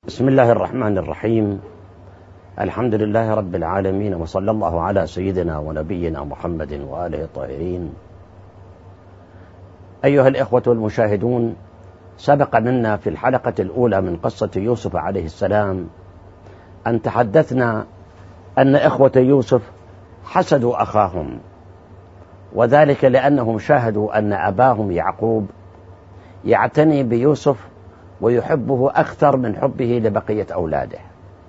بسم الله الرحمن الرحيم. الحمد لله رب العالمين، وصلى الله على سيدنا ونبينا محمد وآله الطاهرين. أيها الإخوة المشاهدون، سبق منا في الحلقة الأولى من قصة يوسف عليه السلام أن تحدثنا أن إخوة يوسف حسدوا أخاهم، وذلك لأنهم شاهدوا أن أباهم يعقوب يعتني بيوسف ويحبه أكثر من حبه لبقية أولاده،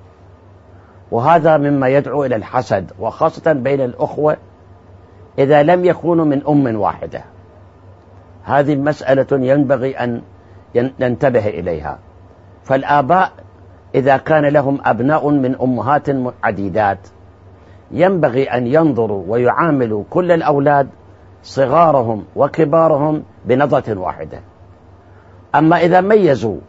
وهذا مما يدعو إلى الحسد، وخاصة بين الأخوة إذا لم يكونوا من أم واحدة. هذه مسألة ينبغي أن ننتبه إليها. فالآباء إذا كان لهم أبناء من أمهات عديدات ينبغي أن ينظروا ويعاملوا كل الأولاد صغارهم وكبارهم بنظرة واحدة. أما إذا ميزوا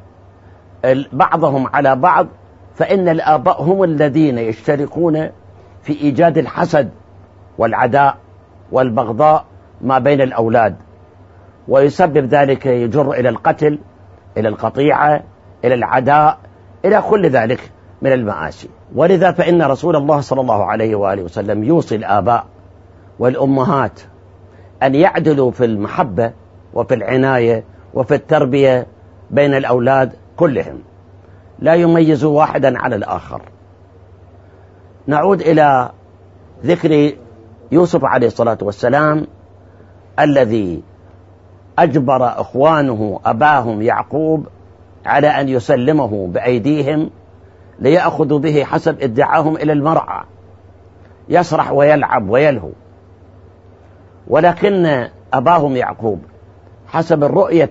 بعضهم على بعض فإن الآباء هم الذين يشتركون في إيجاد الحسد والعداء والبغضاء ما بين الأولاد، ويسبب ذلك يجر إلى القتل، إلى القطيعة، إلى العداء، إلى كل ذلك من المآسي. ولذا فإن رسول الله صلى الله عليه وآله وسلم يوصي الآباء والأمهات أن يعدلوا في المحبة وفي العناية وفي التربية بين الأولاد كلهم، لا يميزوا واحدا على الآخر. نعود إلى ذكر يوسف عليه الصلاة والسلام الذي أجبر إخوانه أباهم يعقوب على أن يسلمه بأيديهم ليأخذوا به حسب ادعاهم إلى المرعى يسرح ويلعب ويلهو، ولكن أباهم يعقوب حسب الرؤية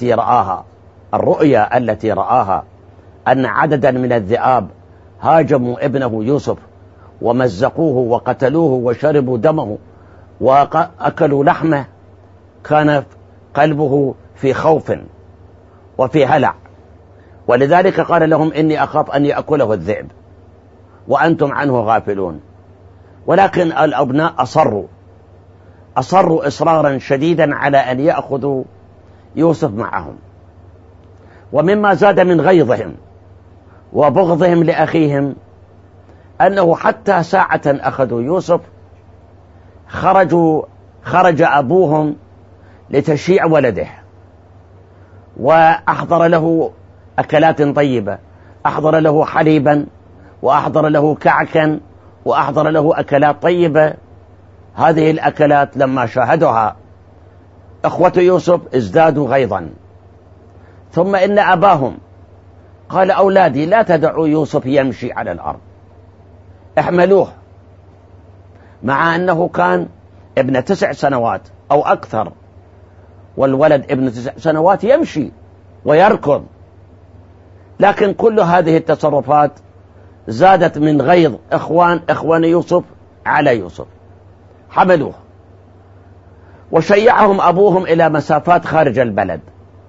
التي رآها أن عددا من الذئاب هاجموا ابنه يوسف ومزقوه وقتلوه وشربوا دمه وأكلوا لحمه، كان قلبه في خوف وفي هلع، ولذلك قال لهم إني أخاف أن يأكله الذئب وأنتم عنه غافلون. ولكن الأبناء أصروا إصرارا شديدا على أن يأخذوا يوسف معهم. ومما زاد من غيظهم وبغضهم لأخيهم أنه حتى ساعة أخذوا يوسف خرج أبوهم لتشيع ولده، وأحضر له أكلات طيبة، أحضر له حليبا، وأحضر له كعكا، وأحضر له أكلات طيبة. هذه الأكلات لما شاهدها أخوة يوسف ازدادوا غيظا. ثم إن أباهم قال: أولادي لا تدعوا يوسف يمشي على الأرض، احملوه، مع أنه كان ابن 9 سنوات أو أكثر، والولد ابن 9 سنوات يمشي ويركض. لكن كل هذه التصرفات زادت من غيظ إخوان يوسف على يوسف، حملوه وشيعهم أبوهم إلى مسافات خارج البلد،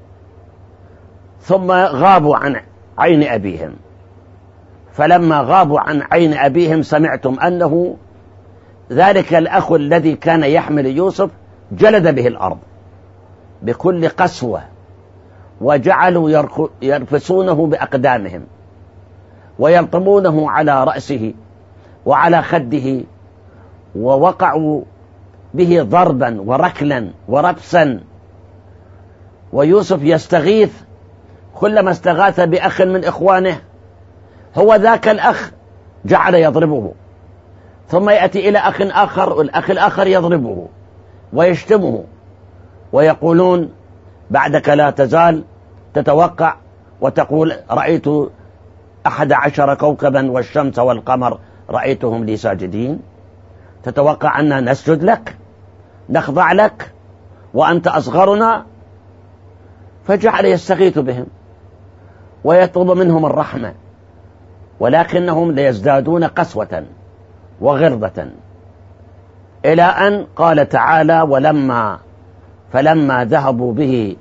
ثم غابوا عن عين أبيهم. فلما غابوا عن عين أبيهم سمعتم أنه ذلك الأخ الذي كان يحمل يوسف جلد به الأرض بكل قسوة، وجعلوا يرفسونه بأقدامهم ويلطمونه على رأسه وعلى خده، ووقعوا به ضربا وركلا وربسا. ويوسف يستغيث، كلما استغاث بأخ من إخوانه هو ذاك الأخ جعل يضربه، ثم يأتي إلى أخ آخر والأخ الآخر يضربه ويشتمه، ويقولون: بعدك لا تزال تتوقع وتقول رأيت 11 كوكبا والشمس والقمر رأيتهم لي ساجدين، تتوقع أننا نسجد لك نخضع لك وأنت أصغرنا؟ فجعل يستغيث بهم ويطلب منهم الرحمة، ولكنهم ليزدادون قسوة وغرضة، إلى أن قال تعالى: فلما ذهبوا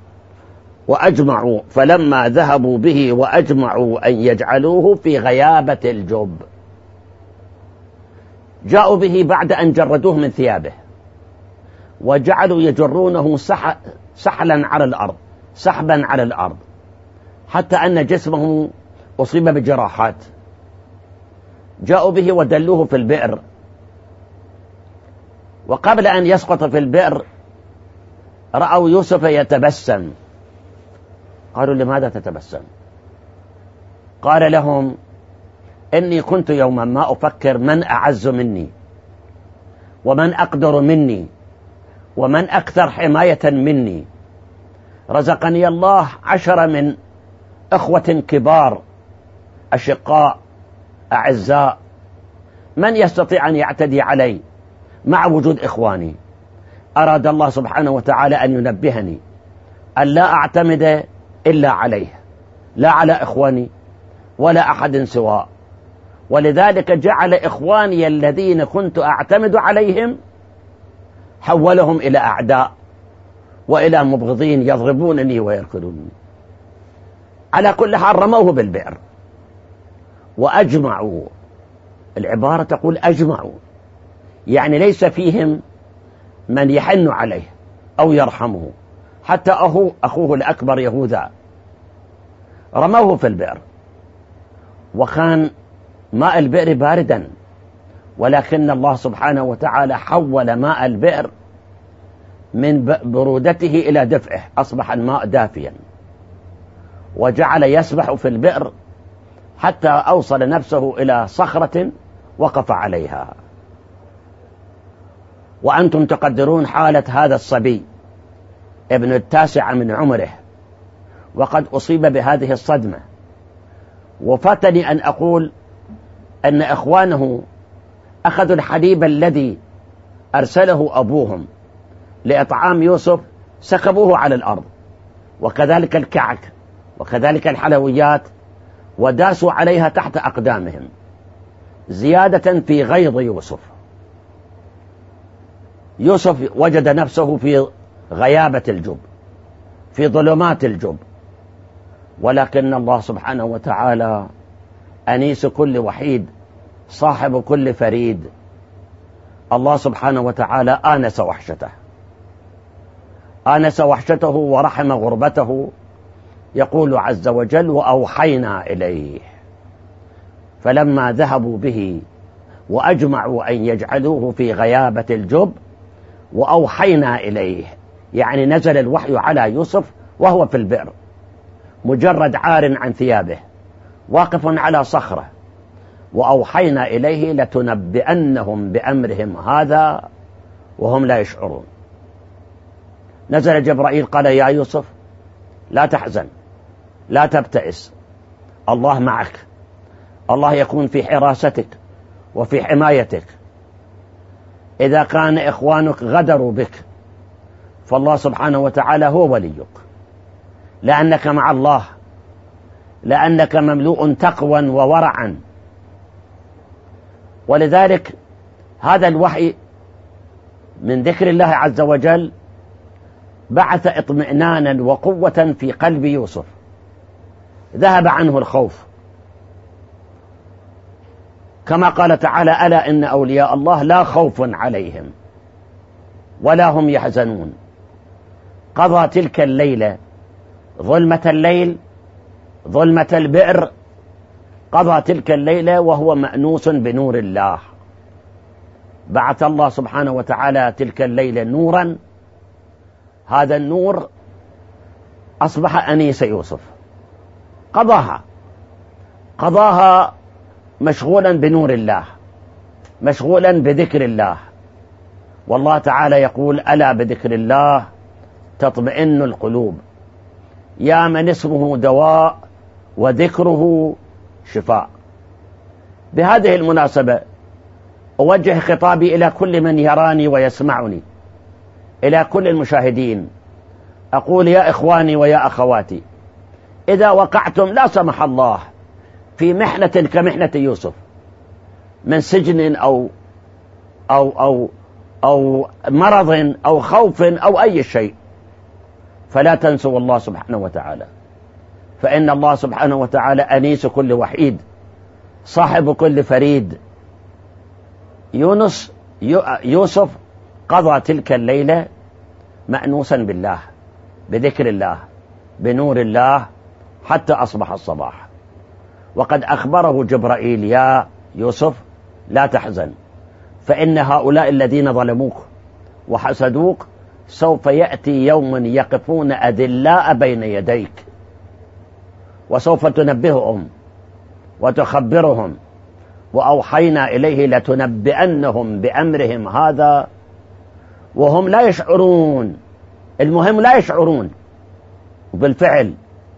به وأجمعوا أن يجعلوه في غيابة الجب، جاءوا به بعد أن جردوه من ثيابه وجعلوا يجرونه سحبا على الأرض، حتى أن جسمه أصيب بجراحات، جاءوا به ودلوه في البئر، وقبل أن يسقط في البئر رأوا يوسف يتبسم، قالوا لماذا تتبسم؟ قال لهم إني كنت يوما ما أفكر من أعز مني ومن أقدر مني ومن أكثر حماية مني. رزقني الله 10 من إخوة كبار أشقاء أعزاء، من يستطيع أن يعتدي علي مع وجود إخواني؟ أراد الله سبحانه وتعالى أن ينبهني أن لا أعتمد إلا عليه، لا على إخواني ولا أحد سواء. ولذلك جعل إخواني الذين كنت أعتمد عليهم حولهم إلى أعداء وإلى مبغضين يضربونني ويركضونني. على كل حال رموه بالبئر وأجمعوا، العبارة تقول أجمعوا، يعني ليس فيهم من يحن عليه أو يرحمه، حتى أخوه الأكبر يهوذا رموه في البئر، وكان ماء البئر باردا، ولكن الله سبحانه وتعالى حول ماء البئر من برودته إلى دفئه، أصبح الماء دافيا، وجعل يسبح في البئر حتى أوصل نفسه إلى صخرة وقف عليها. وأنتم تقدرون حالة هذا الصبي ابن 9 من عمره، وقد أصيب بهذه الصدمة. وفاتني أن أقول أن إخوانه أخذوا الحليب الذي أرسله أبوهم لإطعام يوسف، سكبوه على الأرض، وكذلك الكعك وكذلك الحلويات، وداسوا عليها تحت أقدامهم زيادة في غيظ يوسف. يوسف وجد نفسه في غيابة الجب، في ظلمات الجب، ولكن الله سبحانه وتعالى أنيس كل وحيد، صاحب كل فريد. الله سبحانه وتعالى آنس وحشته ورحم غربته. يقول عز وجل: وأوحينا إليه. فلما ذهبوا به وأجمعوا أن يجعلوه في غيابة الجب، وأوحينا إليه يعني نزل الوحي على يوسف وهو في البئر، مجرد عار عن ثيابه، واقف على صخرة. وأوحينا إليه لتنبئنهم بأمرهم هذا وهم لا يشعرون. نزل جبرائيل قال: يا يوسف لا تحزن، لا تبتئس، الله معك، الله يكون في حراستك وفي حمايتك. إذا كان إخوانك غدروا بك فالله سبحانه وتعالى هو وليك، لأنك مع الله، لأنك مملوء تقوى وورعا. ولذلك هذا الوحي من ذكر الله عز وجل بعث اطمئنانا وقوة في قلب يوسف، ذهب عنه الخوف، كما قال تعالى: ألا إن أولياء الله لا خوف عليهم ولا هم يحزنون. قضى تلك الليلة ظلمة الليل، ظلمة البئر، قضى تلك الليلة وهو مأنوس بنور الله. بعث الله سبحانه وتعالى تلك الليلة نورا، هذا النور أصبح أنيس يوسف، قضاها مشغولا بنور الله، مشغولا بذكر الله. والله تعالى يقول: ألا بذكر الله تطمئن القلوب، يا من اسمه دواء وذكره شفاء. بهذه المناسبة أوجه خطابي إلى كل من يراني ويسمعني، إلى كل المشاهدين، أقول: يا إخواني ويا أخواتي، إذا وقعتم لا سمح الله في محنة كمحنة يوسف من سجن أو مرض أو خوف أو أي شيء، فلا تنسوا الله سبحانه وتعالى، فإن الله سبحانه وتعالى أنيس كل وحيد، صاحب كل فريد. يوسف قضى تلك الليلة مأنوسا بالله، بذكر الله، بنور الله، حتى أصبح الصباح. وقد أخبره جبرائيل: يا يوسف لا تحزن، فإن هؤلاء الذين ظلموك وحسدوك سوف يأتي يوم يقفون أذلاء بين يديك، وسوف تنبههم وتخبرهم، وأوحينا إليه لتنبئنهم بأمرهم هذا وهم لا يشعرون. المهم لا يشعرون. وبالفعل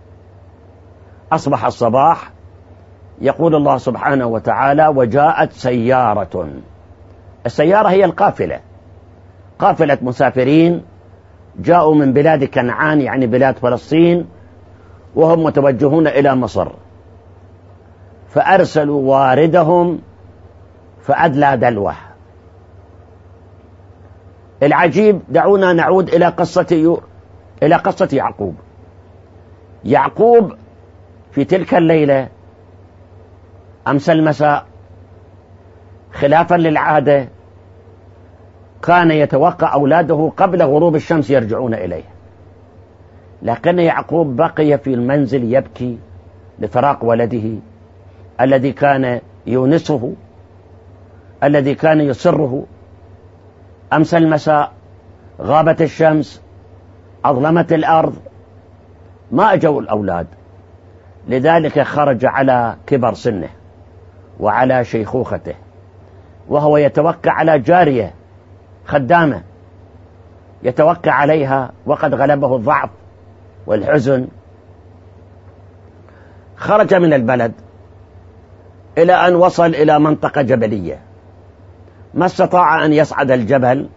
أصبح الصباح، يقول الله سبحانه وتعالى: وجاءت سيارة. السيارة هي القافلة، قافلة مسافرين جاءوا من بلاد كنعان، يعني بلاد فلسطين، وهم متوجهون إلى مصر، فأرسلوا واردهم فأدلى دلوه. العجيب، دعونا نعود إلى قصة يعقوب. يعقوب في تلك الليلة أمس المساء، خلافا للعادة، كان يتوقع أولاده قبل غروب الشمس يرجعون إليه، لكن يعقوب بقي في المنزل يبكي لفراق ولده الذي كان يونسه، الذي كان يسره. أمس المساء غابت الشمس، أظلمت الأرض، ما أجوا الأولاد، لذلك خرج على كبر سنه وعلى شيخوخته، وهو يتوكل على جارية خدامة يتوكل عليها، وقد غلبه الضعف والحزن. خرج من البلد إلى أن وصل إلى منطقة جبلية، ما استطاع أن يصعد الجبل،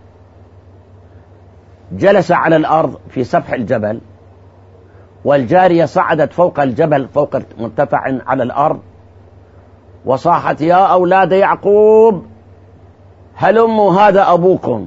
جلس على الأرض في سفح الجبل، والجارية صعدت فوق الجبل، فوق مرتفع على الأرض، وصاحت: يا أولاد يعقوب هلموا هذا أبوكم.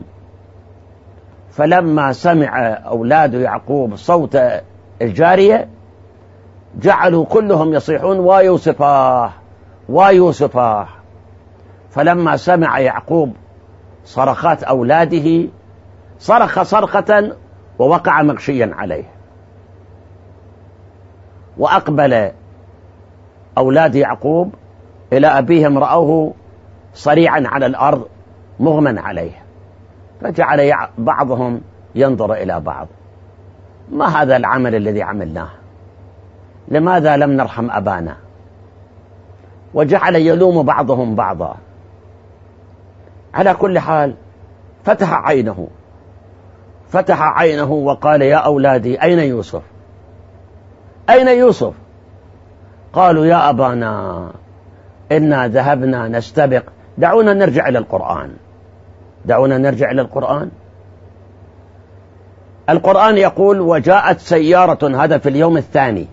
فلما سمع أولاد يعقوب صوت الجارية جعلوا كلهم يصيحون: ويوسفاه ويوسفاه. فلما سمع يعقوب صرخات أولاده صرخ صرخة ووقع مغشيا عليه. وأقبل أولاد يعقوب إلى أبيهم، رأوه صريعا على الأرض مغمى عليه، فجعل بعضهم ينظر إلى بعض: ما هذا العمل الذي عملناه؟ لماذا لم نرحم أبانا؟ وجعل يلوم بعضهم بعضا. على كل حال فتح عينه وقال: يا أولادي أين يوسف؟ أين يوسف؟ قالوا: يا أبانا إنا ذهبنا نستبق. دعونا نرجع إلى القرآن. القرآن يقول: وجاءت سيارة، هذا في اليوم الثاني،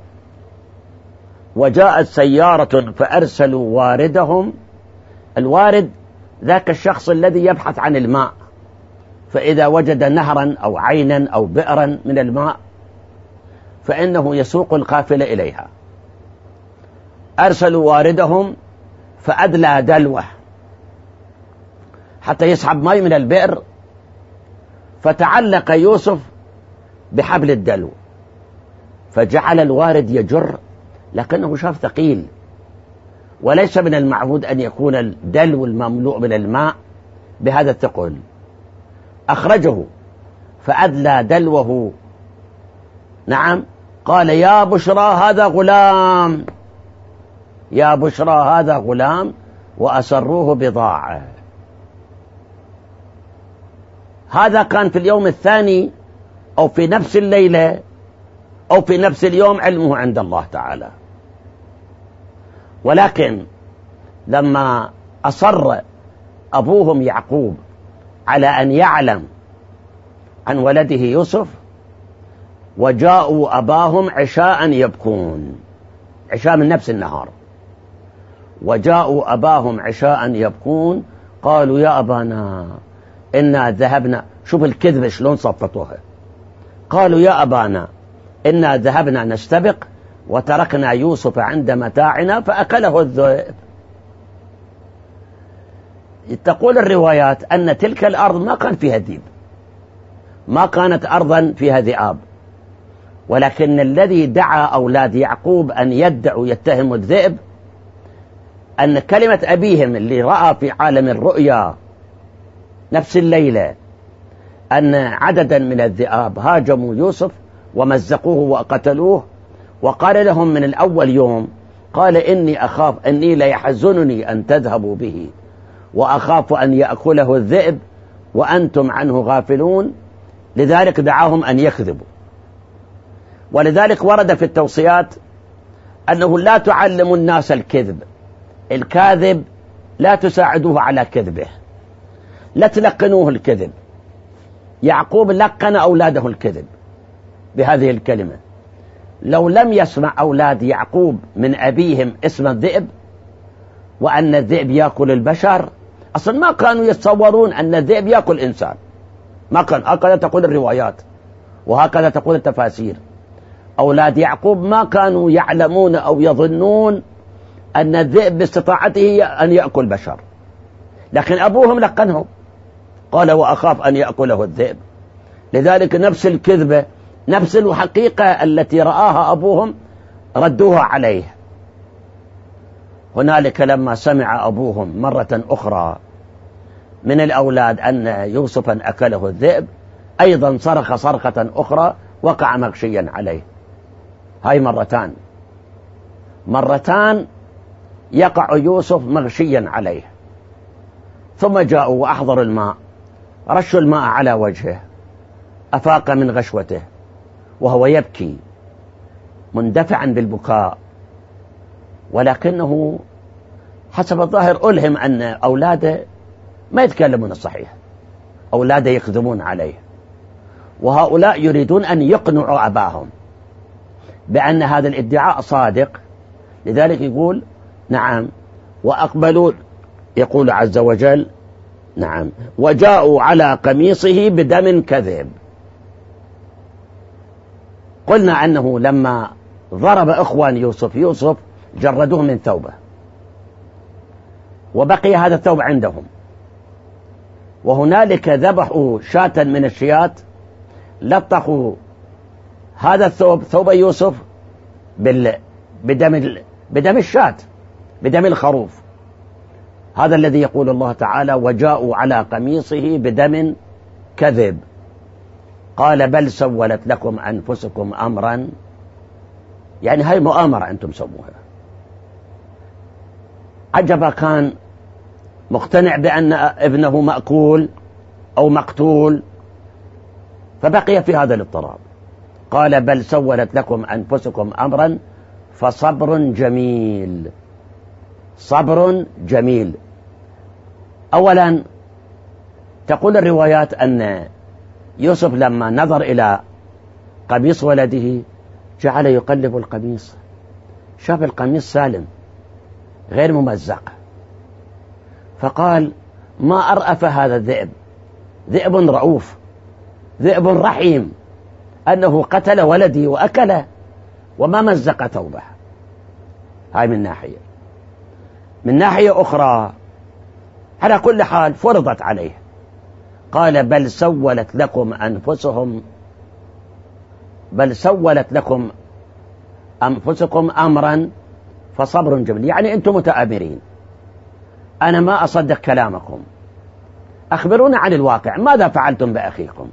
وجاءت سيارة فأرسلوا واردهم. الوارد ذاك الشخص الذي يبحث عن الماء، فإذا وجد نهرا أو عينا أو بئرا من الماء فإنه يسوق القافلة إليها. أرسلوا واردهم فأدلى دلوه حتى يسحب ماء من البئر، فتعلق يوسف بحبل الدلو، فجعل الوارد يجر، لكنه شاف ثقيل، وليس من المعهود أن يكون الدلو المملوء من الماء بهذا الثقل. أخرجه فأدلى دلوه. نعم، قال: يا بشرى هذا غلام، يا بشرى هذا غلام، وأسروه بضاعة. هذا كان في اليوم الثاني أو في نفس الليلة أو في نفس اليوم، علمه عند الله تعالى. ولكن لما أصر أبوهم يعقوب على أن يعلم عن ولده يوسف، وجاءوا أباهم عشاء يبكون، عشاء من نفس النهار، وجاءوا أباهم عشاء يبكون، قالوا: يا أبانا إنا ذهبنا. شوف الكذبة شلون صفطوها. قالوا: يا أبانا إنا ذهبنا نستبق وتركنا يوسف عند متاعنا فأكله الذئب. تقول الروايات أن تلك الأرض ما كان فيها ذئب، ما كانت أرضا فيها ذئاب، ولكن الذي دعا أولاد يعقوب أن يدعوا يتهموا الذئب أن كلمة أبيهم اللي رأى في عالم الرؤيا نفس الليلة أن عددا من الذئاب هاجموا يوسف ومزقوه وقتلوه، وقال لهم من الأول يوم، قال إني أخاف أني ليحزنني أن تذهبوا به وأخاف أن يأكله الذئب وأنتم عنه غافلون، لذلك دعاهم أن يكذبوا. ولذلك ورد في التوصيات أنه لا تعلموا الناس الكذب، الكاذب لا تساعدوه على كذبه، لا تلقنوه الكذب. يعقوب لقن أولاده الكذب بهذه الكلمة. لو لم يسمع أولاد يعقوب من أبيهم اسم الذئب وأن الذئب يأكل البشر، أصلا ما كانوا يتصورون أن الذئب يأكل إنسان، ما كان. هكذا تقول الروايات وهكذا تقول التفاسير. أولاد يعقوب ما كانوا يعلمون أو يظنون أن الذئب باستطاعته أن يأكل بشر، لكن أبوهم لقنهم، قال وأخاف أن يأكله الذئب. لذلك نفس الكذبة، نفس الحقيقة التي رآها أبوهم ردوها عليه. هنالك لما سمع أبوهم مرة أخرى من الأولاد أن يوسفا أكله الذئب، أيضا صرخ صرخة أخرى، وقع مغشيا عليه. هاي مرتان يقع يوسف مغشيا عليه. ثم جاءوا وأحضروا الماء، رشوا الماء على وجهه، أفاق من غشوته وهو يبكي مندفعا بالبكاء، ولكنه حسب الظاهر ألهم أن أولاده ما يتكلمون الصحيح، أولاده يكذبون عليه، وهؤلاء يريدون أن يقنعوا أباهم بأن هذا الادعاء صادق. لذلك يقول نعم، وأقبلوا، يقول عز وجل نعم، وجاءوا على قميصه بدم كذب. قلنا أنه لما ضرب إخوان يوسف جردوه من ثوبه، وبقي هذا الثوب عندهم، وهنالك ذبحوا شاة من الشيات، لطخوا هذا الثوب، ثوب يوسف، بدم الشاة، بدم الخروف. هذا الذي يقول الله تعالى وجاءوا على قميصه بدم كذب، قال بل سولت لكم أنفسكم أمرا، يعني هاي مؤامرة أنتم سووها. عجبا كان مقتنع بأن ابنه مأكول أو مقتول، فبقي في هذا الاضطراب. قال بل سولت لكم أنفسكم أمرا فصبر جميل. صبر جميل. أولا تقول الروايات أن يوسف لما نظر إلى قميص ولده جعل يقلب القميص، شاف القميص سالم غير ممزق، فقال ما أرأف هذا الذئب، ذئب رؤوف، ذئب رحيم، أنه قتل ولدي وأكله وما مزق ثوبه. هاي من ناحية. من ناحية أخرى على كل حال فرضت عليه، قال بل سولت لكم أنفسكم أمرا فصبر جميل، يعني أنتم متآمرين، أنا ما أصدق كلامكم، أخبرونا عن الواقع، ماذا فعلتم بأخيكم؟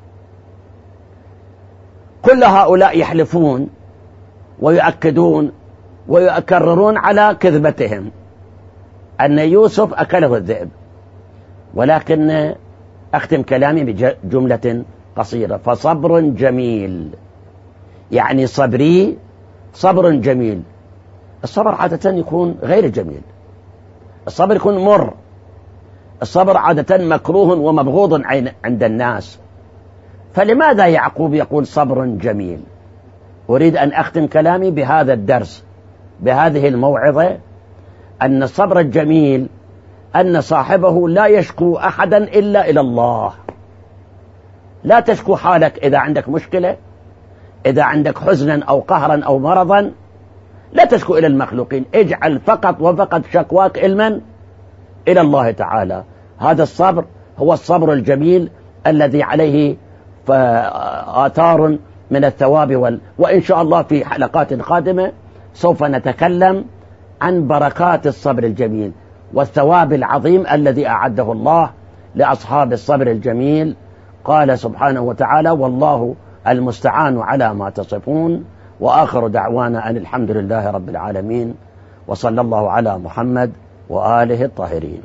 كل هؤلاء يحلفون ويؤكدون ويكررون على كذبتهم أن يوسف أكله الذئب، ولكن أختم كلامي بجملة قصيرة، فصبر جميل، يعني صبري صبر جميل. الصبر عادة يكون غير جميل، الصبر يكون مر، الصبر عادة مكروه ومبغوض عند الناس. فلماذا يعقوب يقول صبر جميل؟ أريد أن أختم كلامي بهذا الدرس، بهذه الموعظة، أن الصبر الجميل أن صاحبه لا يشكو أحدا إلا إلى الله. لا تشكو حالك إذا عندك مشكلة، إذا عندك حزنا أو قهرا أو مرضا، لا تشكو إلى المخلوقين، اجعل فقط وفقط شكواك إلى الله تعالى. هذا الصبر هو الصبر الجميل الذي عليه آثار من الثواب وإن شاء الله في حلقات قادمة سوف نتكلم عن بركات الصبر الجميل والثواب العظيم الذي أعده الله لأصحاب الصبر الجميل. قال سبحانه وتعالى: والله المستعان على ما تصفون. وآخر دعوانا أن الحمد لله رب العالمين، وصلى الله على محمد وآله الطاهرين.